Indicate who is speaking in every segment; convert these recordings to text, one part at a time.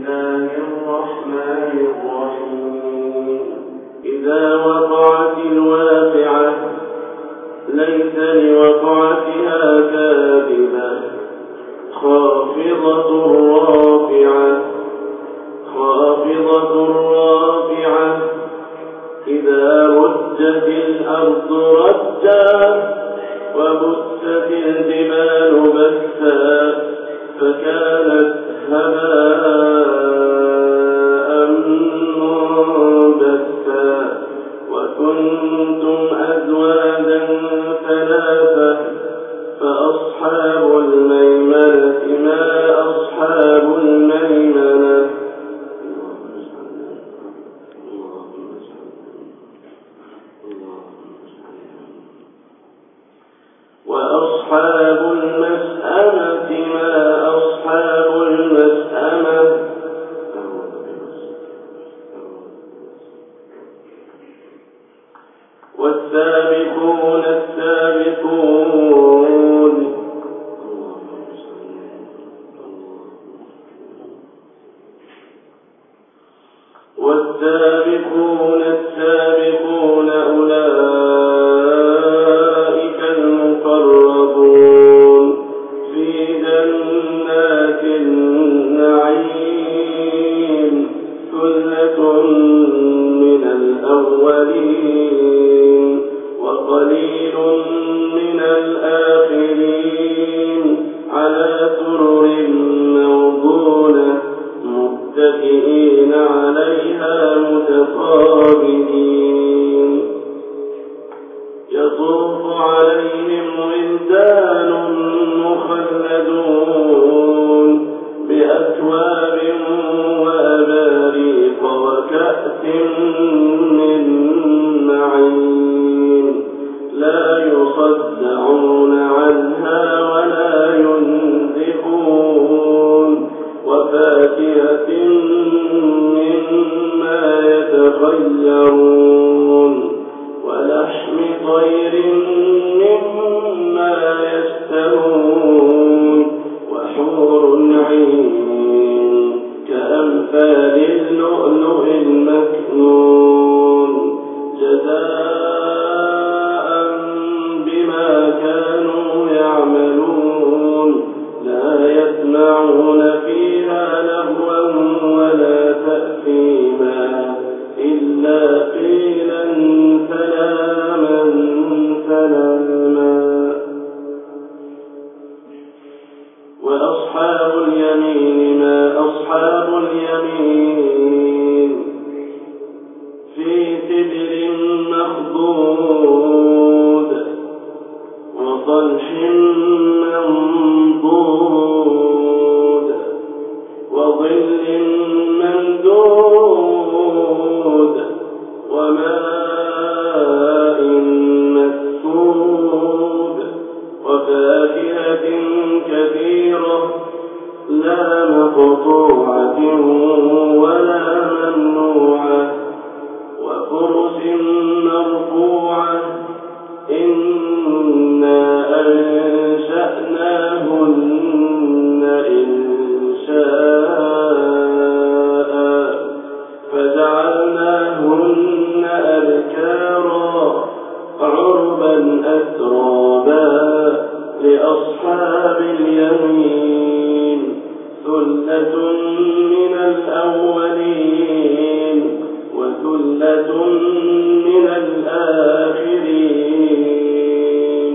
Speaker 1: الله الرحمن الرحيم إذا وقعت الواقعة ليس لوقعتها كاذبة خافضة رافعة إذا رجت الأرض رجا وبست الجبال بسا فكانت هباء منبثا وكنتم أزواجا ثلاثة فأصحاب الميمنة ما أصحاب الميمنة وأصحاب المشأمة ما أصحاب المشأمة والسابقون السابقون أولئك المقربون في جنات النعيم ثلة من الأولين وقليل من الآخرين على سرر موضونة متكئين عليها متقابلين يطوف عليهم ولدان مخلدون بأكواب وأباريق وكأس من معين لا يصدعون عنها ولا ينزفون وفاكهة مما يتخيرون ولحم طير مما يشتهون وحور عين كأمثال اللؤلؤ المكنون جزاء بما كانوا يعملون لا يسمعون فيها لغوا ولا تأثيما إلا قيلا سلاما سلاما وأصحاب اليمين ما أصحاب اليمين في سدر مخضود وطلح منضود وظل ممدود وماء مسكوب وفاكهة كثيرة لا مقطوعة ولا ممنوعة وفرش مرفوعة إنا أنشأناهن إنشاء فجعلناهن أبكارا عربا أترابا لأصحاب اليمين ثلة من الأولين وثلة من الآخرين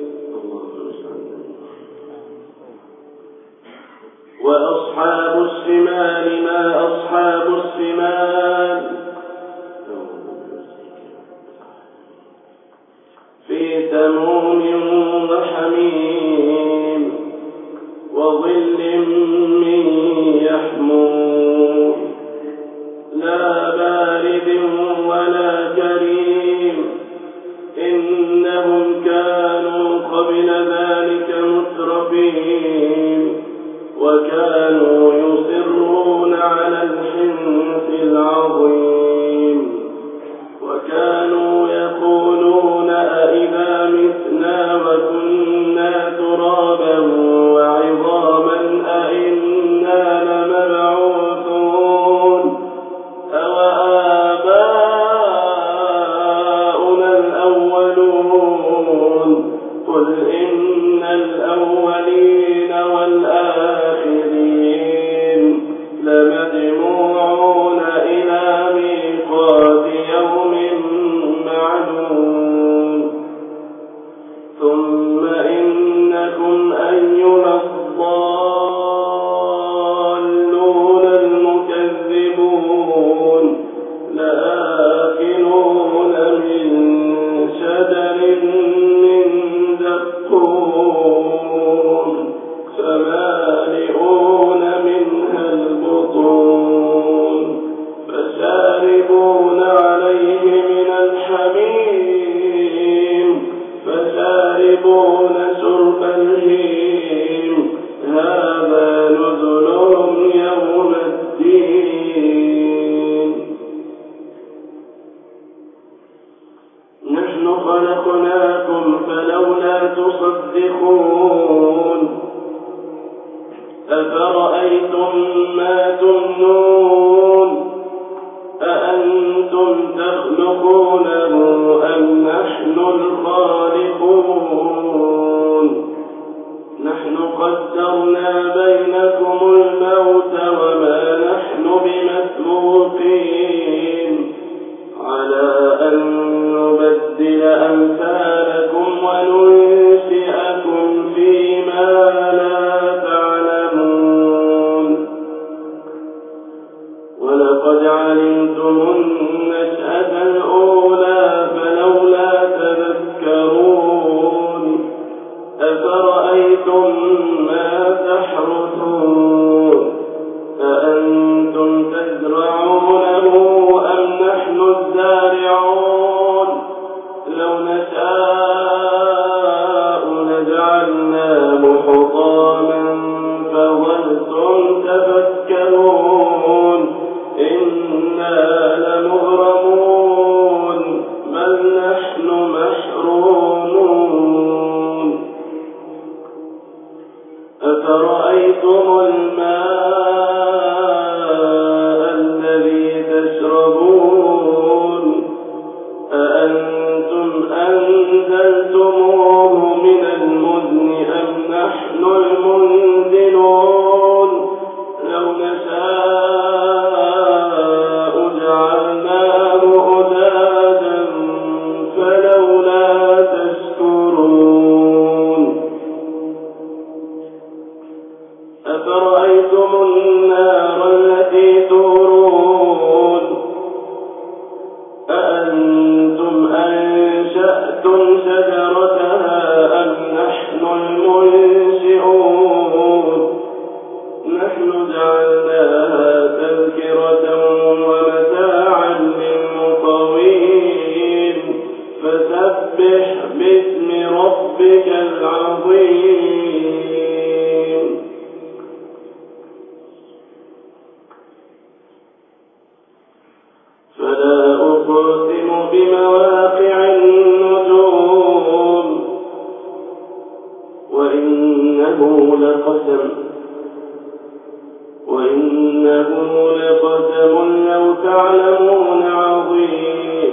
Speaker 1: وأصحاب الشمال ما أصحاب الشمال في سموم وحميم وظل من يحموم لا بارد ولا كريم إنهم كانوا قبل ذلك مترفين وكانوا يصرون على الحنث العظيم وكانوا يقولون أئذا متنا وكنا ترابا وعظاما أئنا ولقد علمتم النشأة الأولى فلولا تذكرون أفرأيتم ما تحرثون أأنتم تزرعونه أم نحن الزارعون لو نشاء لجعلناه حطاما فظلتم تفكرون إنا لمغرمون بل نحن محرومون أفرأيتم الماء الذي تشربون أأنتم أنزلتموه من المزن أم نحن المنزلون لو نشاء جعلناه أجاجا فلولا تشكرون أفرأيتم النار التي تورون أأنتم أنشأتم شجرتها أم نحن المنشئون نحن جعلناها تذكرة ومتاعا للمقوين فسبح باسم ربك العظيم فلا أقسم بمواقع النجوم وإنه لقسم لو تعلمون عظيم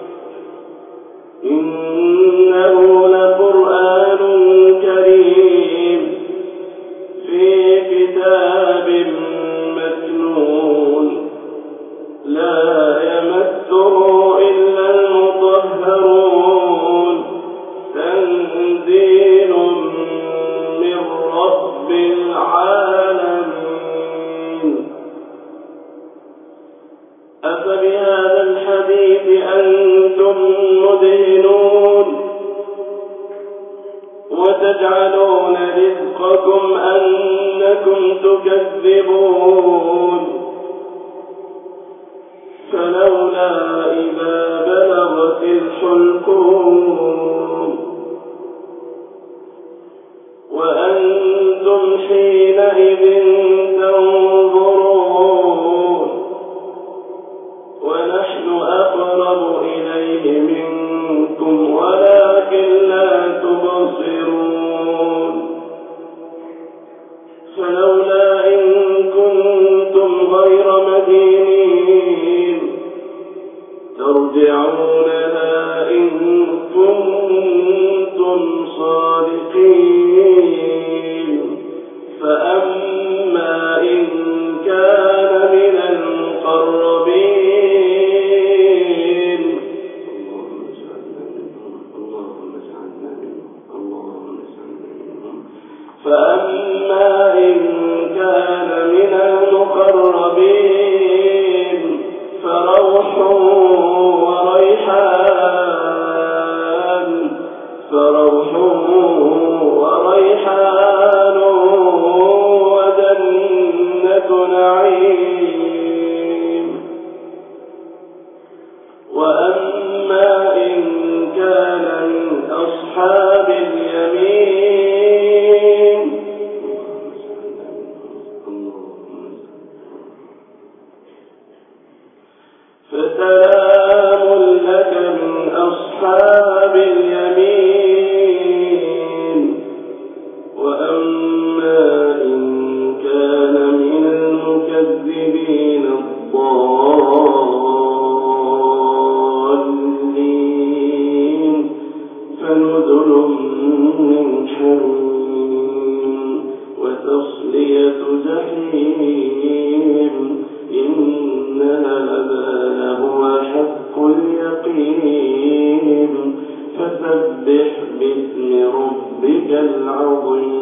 Speaker 1: إنه لقرآن كريم في كتاب مكنون لا يمسه إلا المطهرون تنزيل من رب العالمين أفبهذا الحديث أنتم مدهنون وتجعلون رزقكم أنكم تكذبون فلولا إذا بلغت الحلقوم وأنتم حينئذ تنظرون ونحن أقرب إليه منكم ولكن لا تبصرون فلولا إن كنتم غير مدينين ترجعونها إن كنتم صادقين فأما إن كان من المقربين فأما إن كان من المقربين فروح وريحان وجنة نعيم وأما إن كان من أصحاب اليمين فسلام لك من أصحاب اليمين وأما إن كان من المكذبين الضالين فنزل من حميم وتصلية جحيم إن هذا لهو حق اليقين فسبح باسم ربك العظيم